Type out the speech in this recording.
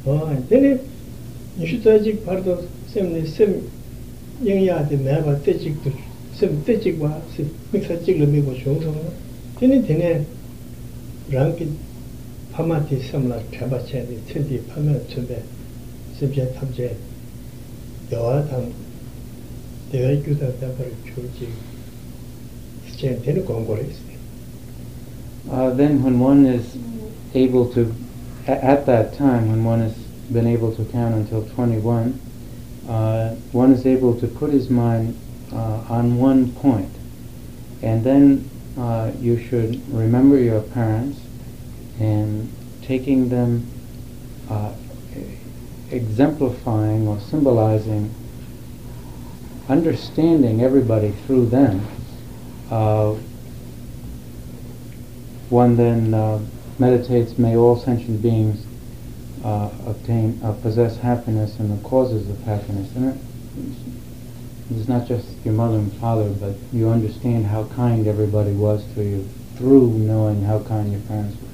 Then you should take part of same young yard in never take it to some take it was mix a jiggle me was shown. Then it ranking Pamati some like Tabache, 20 Pama to the subject object. The other the very good at the church. Then when one is able to, at that time when one has been able to count until 21, one is able to put his mind on one point. And then you should remember your parents and taking them, exemplifying or symbolizing, understanding everybody through them. One then meditates, may all sentient beings possess happiness and the causes of happiness. And it's not just your mother and father, but you understand how kind everybody was to you through knowing how kind your parents were.